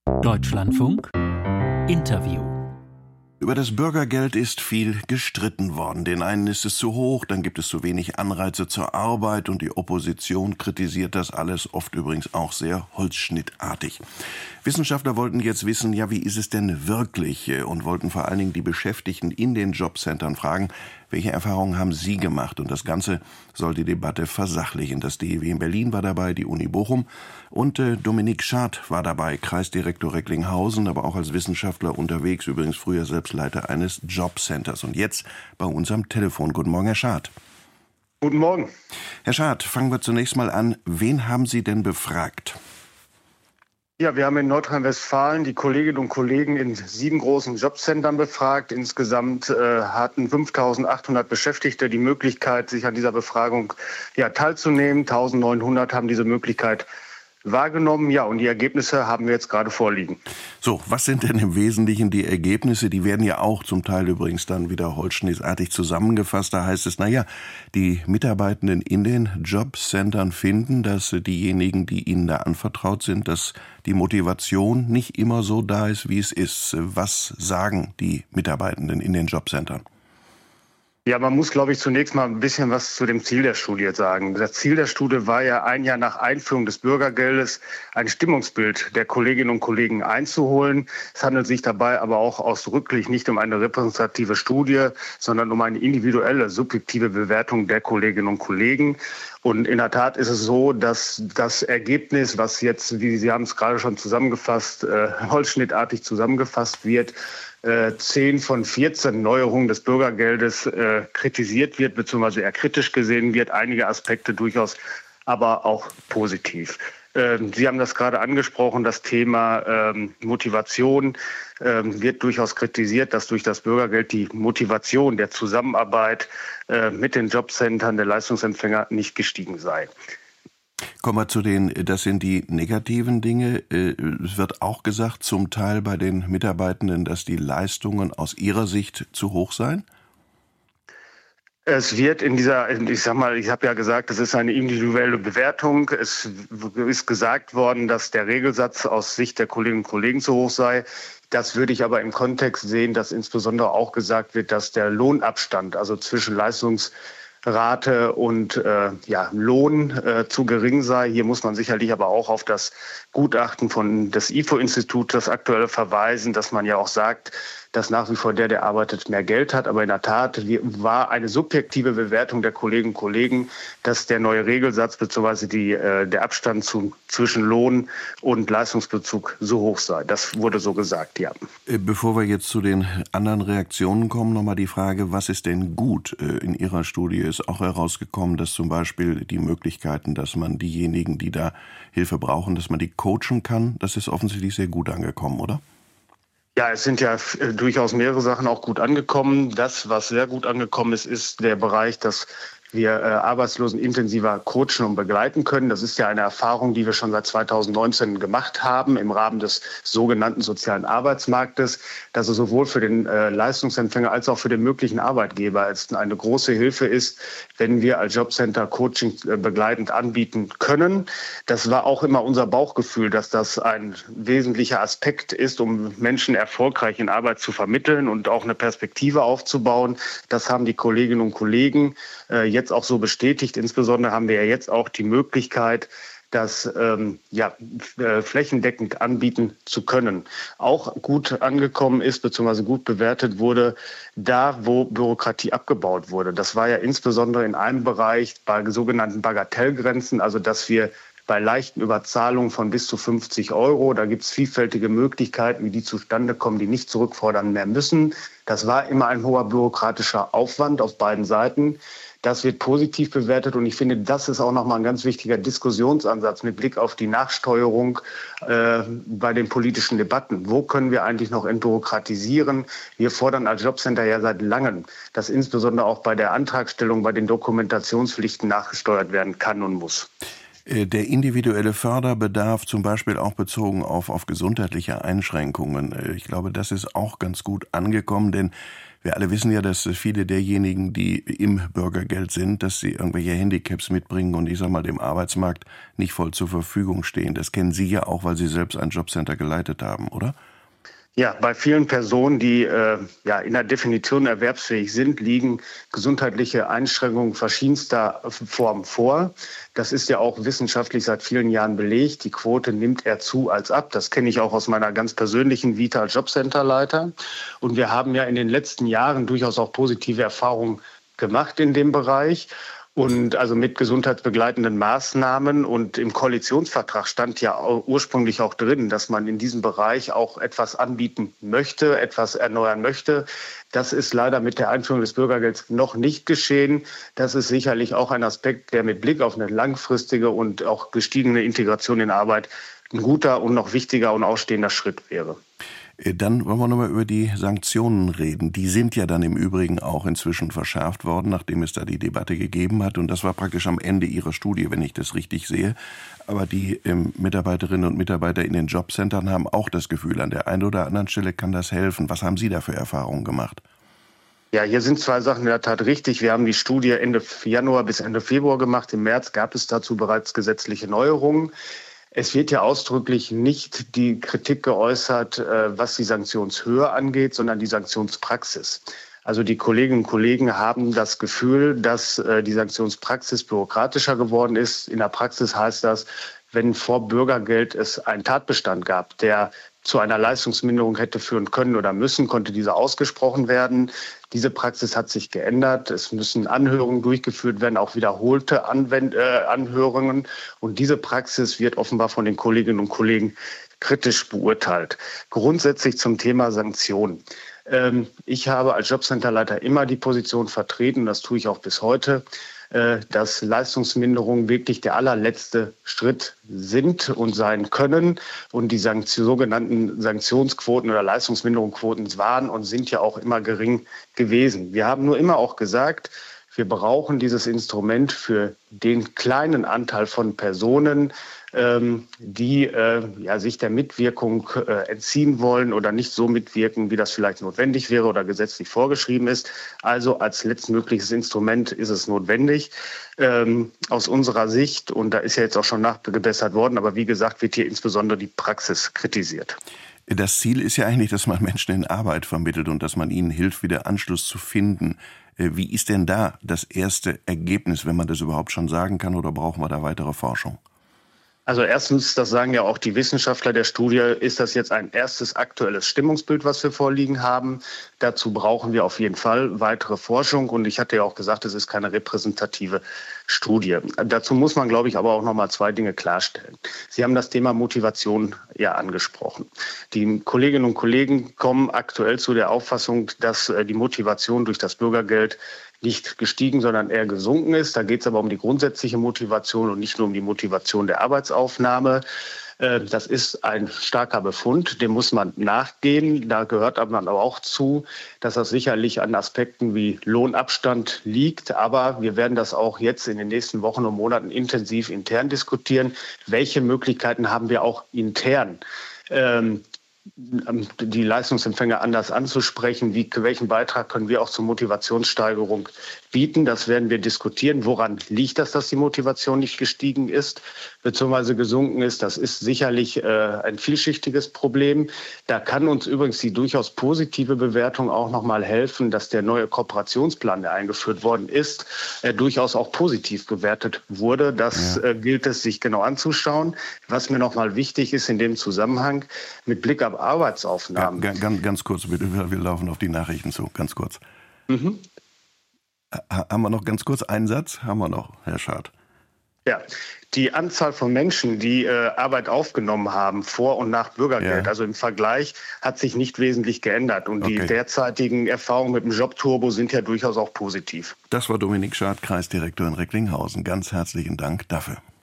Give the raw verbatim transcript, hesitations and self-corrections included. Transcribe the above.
Deutschlandfunk Interview. Über das Bürgergeld ist viel gestritten worden. Den einen ist es zu hoch, dann gibt es zu wenig Anreize zur Arbeit und die Opposition kritisiert das alles, oft übrigens auch sehr holzschnittartig. Wissenschaftler wollten jetzt wissen, ja, wie ist es denn wirklich, und wollten vor allen Dingen die Beschäftigten in den Jobcentern fragen, welche Erfahrungen haben sie gemacht? Und das Ganze soll die Debatte versachlichen. Das D E W in Berlin war dabei, die Uni Bochum und äh, Dominik Schad war dabei, Kreisdirektor Recklinghausen, aber auch als Wissenschaftler unterwegs, übrigens früher selbst Leiter eines Jobcenters. Und jetzt bei uns am Telefon. Guten Morgen, Herr Schad. Guten Morgen. Herr Schad, fangen wir zunächst mal an. Wen haben Sie denn befragt? Ja, wir haben in Nordrhein-Westfalen die Kolleginnen und Kollegen in sieben großen Jobcentern befragt. Insgesamt äh, hatten fünftausendachthundert Beschäftigte die Möglichkeit, sich an dieser Befragung ja, teilzunehmen. eintausendneunhundert haben diese Möglichkeit wahrgenommen. Ja, und die Ergebnisse haben wir jetzt gerade vorliegen. So, was sind denn im Wesentlichen die Ergebnisse? Die werden ja auch zum Teil übrigens dann wieder holzschnittartig zusammengefasst. Da heißt es, naja, die Mitarbeitenden in den Jobcentern finden, dass diejenigen, die ihnen da anvertraut sind, dass die Motivation nicht immer so da ist, wie es ist. Was sagen die Mitarbeitenden in den Jobcentern? Ja, man muss, glaube ich, zunächst mal ein bisschen was zu dem Ziel der Studie sagen. Das Ziel der Studie war ja, ein Jahr nach Einführung des Bürgergeldes ein Stimmungsbild der Kolleginnen und Kollegen einzuholen. Es handelt sich dabei aber auch ausdrücklich nicht um eine repräsentative Studie, sondern um eine individuelle, subjektive Bewertung der Kolleginnen und Kollegen. Und in der Tat ist es so, dass das Ergebnis, was jetzt, wie Sie haben es gerade schon zusammengefasst, äh, holzschnittartig zusammengefasst wird, äh, zehn von vierzehn Neuerungen des Bürgergeldes äh, kritisiert wird, beziehungsweise eher kritisch gesehen wird. Einige Aspekte durchaus aber auch positiv. Ähm, Sie haben das gerade angesprochen, das Thema ähm, Motivation ähm, wird durchaus kritisiert, dass durch das Bürgergeld die Motivation der Zusammenarbeit äh, mit den Jobcentern der Leistungsempfänger nicht gestiegen sei. Kommen wir zu den, das sind die negativen Dinge. Es wird auch gesagt, zum Teil bei den Mitarbeitenden, dass die Leistungen aus ihrer Sicht zu hoch seien? Es wird in dieser, ich sag mal, ich habe ja gesagt, es ist eine individuelle Bewertung. Es ist gesagt worden, dass der Regelsatz aus Sicht der Kolleginnen und Kollegen zu hoch sei. Das würde ich aber im Kontext sehen, dass insbesondere auch gesagt wird, dass der Lohnabstand, also zwischen Leistungsrate und äh, ja, Lohn äh, zu gering sei. Hier muss man sicherlich aber auch auf das Gutachten von des I F O-Instituts, das aktuelle, verweisen, dass man ja auch sagt, dass nach wie vor der, der arbeitet, mehr Geld hat. Aber in der Tat war eine subjektive Bewertung der Kolleginnen und Kollegen, dass der neue Regelsatz bzw. Die, äh, der Abstand zu, zwischen Lohn und Leistungsbezug so hoch sei. Das wurde so gesagt, ja. Bevor wir jetzt zu den anderen Reaktionen kommen, nochmal die Frage, was ist denn gut? In Ihrer Studie ist auch herausgekommen, dass zum Beispiel die Möglichkeiten, dass man diejenigen, die da Hilfe brauchen, dass man die coachen kann, das ist offensichtlich sehr gut angekommen, oder? Ja, es sind ja äh, durchaus mehrere Sachen auch gut angekommen. Das, was sehr gut angekommen ist, ist der Bereich, dass wir äh, Arbeitslosen intensiver coachen und begleiten können. Das ist ja eine Erfahrung, die wir schon seit zweitausendneunzehn gemacht haben im Rahmen des sogenannten sozialen Arbeitsmarktes, dass es sowohl für den äh, Leistungsempfänger als auch für den möglichen Arbeitgeber es eine große Hilfe ist, wenn wir als Jobcenter Coaching äh, begleitend anbieten können. Das war auch immer unser Bauchgefühl, dass das ein wesentlicher Aspekt ist, um Menschen erfolgreich in Arbeit zu vermitteln und auch eine Perspektive aufzubauen. Das haben die Kolleginnen und Kollegen äh, jetzt auch so bestätigt. Insbesondere haben wir ja jetzt auch die Möglichkeit, das ähm, ja, äh, flächendeckend anbieten zu können. Auch gut angekommen ist bzw. gut bewertet wurde, da wo Bürokratie abgebaut wurde. Das war ja insbesondere in einem Bereich bei sogenannten Bagatellgrenzen, also dass wir bei leichten Überzahlungen von bis zu fünfzig Euro, da gibt es vielfältige Möglichkeiten, wie die zustande kommen, die nicht zurückfordern mehr müssen. Das war immer ein hoher bürokratischer Aufwand auf beiden Seiten. Das wird positiv bewertet und ich finde, das ist auch nochmal ein ganz wichtiger Diskussionsansatz mit Blick auf die Nachsteuerung äh, bei den politischen Debatten. Wo können wir eigentlich noch entbürokratisieren? Wir fordern als Jobcenter ja seit langem, dass insbesondere auch bei der Antragstellung, bei den Dokumentationspflichten nachgesteuert werden kann und muss. Der individuelle Förderbedarf, zum Beispiel auch bezogen auf, auf gesundheitliche Einschränkungen, ich glaube, das ist auch ganz gut angekommen, denn Wir alle wissen ja, dass viele derjenigen, die im Bürgergeld sind, dass sie irgendwelche Handicaps mitbringen und ich sag mal dem Arbeitsmarkt nicht voll zur Verfügung stehen. Das kennen Sie ja auch, weil Sie selbst ein Jobcenter geleitet haben, oder? Ja, bei vielen Personen, die äh, ja in der Definition erwerbsfähig sind, liegen gesundheitliche Einschränkungen verschiedenster Formen vor. Das ist ja auch wissenschaftlich seit vielen Jahren belegt. Die Quote nimmt eher zu als ab. Das kenne ich auch aus meiner ganz persönlichen Vita als Jobcenterleiter. Und wir haben ja in den letzten Jahren durchaus auch positive Erfahrungen gemacht in dem Bereich. Und also mit gesundheitsbegleitenden Maßnahmen. Und im Koalitionsvertrag stand ja ursprünglich auch drin, dass man in diesem Bereich auch etwas anbieten möchte, etwas erneuern möchte. Das ist leider mit der Einführung des Bürgergelds noch nicht geschehen. Das ist sicherlich auch ein Aspekt, der mit Blick auf eine langfristige und auch gestiegene Integration in Arbeit ein guter und noch wichtiger und ausstehender Schritt wäre. Dann wollen wir nochmal über die Sanktionen reden. Die sind ja dann im Übrigen auch inzwischen verschärft worden, nachdem es da die Debatte gegeben hat. Und das war praktisch am Ende Ihrer Studie, wenn ich das richtig sehe. Aber die ähm, Mitarbeiterinnen und Mitarbeiter in den Jobcentern haben auch das Gefühl, an der einen oder anderen Stelle kann das helfen. Was haben Sie da für Erfahrungen gemacht? Ja, hier sind zwei Sachen in der Tat richtig. Wir haben die Studie Ende Januar bis Ende Februar gemacht. Im März gab es dazu bereits gesetzliche Neuerungen. Es wird ja ausdrücklich nicht die Kritik geäußert, was die Sanktionshöhe angeht, sondern die Sanktionspraxis. Also die Kolleginnen und Kollegen haben das Gefühl, dass die Sanktionspraxis bürokratischer geworden ist. In der Praxis heißt das, wenn vor Bürgergeld es einen Tatbestand gab, der zu einer Leistungsminderung hätte führen können oder müssen, konnte diese ausgesprochen werden. Diese Praxis hat sich geändert. Es müssen Anhörungen durchgeführt werden, auch wiederholte Anwend- äh, Anhörungen. Und diese Praxis wird offenbar von den Kolleginnen und Kollegen kritisch beurteilt. Grundsätzlich zum Thema Sanktionen. Ähm, ich habe als Jobcenterleiter immer die Position vertreten, das tue ich auch bis heute, dass Leistungsminderungen wirklich der allerletzte Schritt sind und sein können. Und die Sanktion, sogenannten Sanktionsquoten oder Leistungsminderungsquoten waren und sind ja auch immer gering gewesen. Wir haben nur immer auch gesagt, wir brauchen dieses Instrument für den kleinen Anteil von Personen, ähm, die äh, ja, sich der Mitwirkung äh, entziehen wollen oder nicht so mitwirken, wie das vielleicht notwendig wäre oder gesetzlich vorgeschrieben ist. Also als letztmögliches Instrument ist es notwendig ähm, aus unserer Sicht. Und da ist ja jetzt auch schon nachgebessert worden. Aber wie gesagt, wird hier insbesondere die Praxis kritisiert. Das Ziel ist ja eigentlich, dass man Menschen in Arbeit vermittelt und dass man ihnen hilft, wieder Anschluss zu finden. Wie ist denn da das erste Ergebnis, wenn man das überhaupt schon sagen kann, oder brauchen wir da weitere Forschung? Also erstens, das sagen ja auch die Wissenschaftler der Studie, ist das jetzt ein erstes aktuelles Stimmungsbild, was wir vorliegen haben. Dazu brauchen wir auf jeden Fall weitere Forschung. Und ich hatte ja auch gesagt, es ist keine repräsentative Studie. Dazu muss man, glaube ich, aber auch noch mal zwei Dinge klarstellen. Sie haben das Thema Motivation ja angesprochen. Die Kolleginnen und Kollegen kommen aktuell zu der Auffassung, dass die Motivation durch das Bürgergeld nicht gestiegen, sondern eher gesunken ist. Da geht es aber um die grundsätzliche Motivation und nicht nur um die Motivation der Arbeitsaufnahme. Das ist ein starker Befund, dem muss man nachgehen. Da gehört aber auch zu, dass das sicherlich an Aspekten wie Lohnabstand liegt. Aber wir werden das auch jetzt in den nächsten Wochen und Monaten intensiv intern diskutieren. Welche Möglichkeiten haben wir auch intern, ähm, die Leistungsempfänger anders anzusprechen? Wie, welchen Beitrag können wir auch zur Motivationssteigerung bieten? Das werden wir diskutieren. Woran liegt das, dass die Motivation nicht gestiegen ist bzw. gesunken ist? Das ist sicherlich äh, ein vielschichtiges Problem. Da kann uns übrigens die durchaus positive Bewertung auch noch mal helfen, dass der neue Kooperationsplan, der eingeführt worden ist, äh, durchaus auch positiv bewertet wurde. Das ja. äh, gilt es, sich genau anzuschauen. Was mir noch mal wichtig ist in dem Zusammenhang, mit Blick auf Arbeitsaufnahmen. Ja, ganz, ganz kurz bitte, wir laufen auf die Nachrichten zu, ganz kurz. Mhm. Haben wir noch ganz kurz einen Satz? Haben wir noch, Herr Schad. Ja, die Anzahl von Menschen, die äh, Arbeit aufgenommen haben, vor und nach Bürgergeld, ja. also im Vergleich, hat sich nicht wesentlich geändert. Und okay. die derzeitigen Erfahrungen mit dem Jobturbo sind ja durchaus auch positiv. Das war Dominik Schad, Kreisdirektor in Recklinghausen. Ganz herzlichen Dank dafür.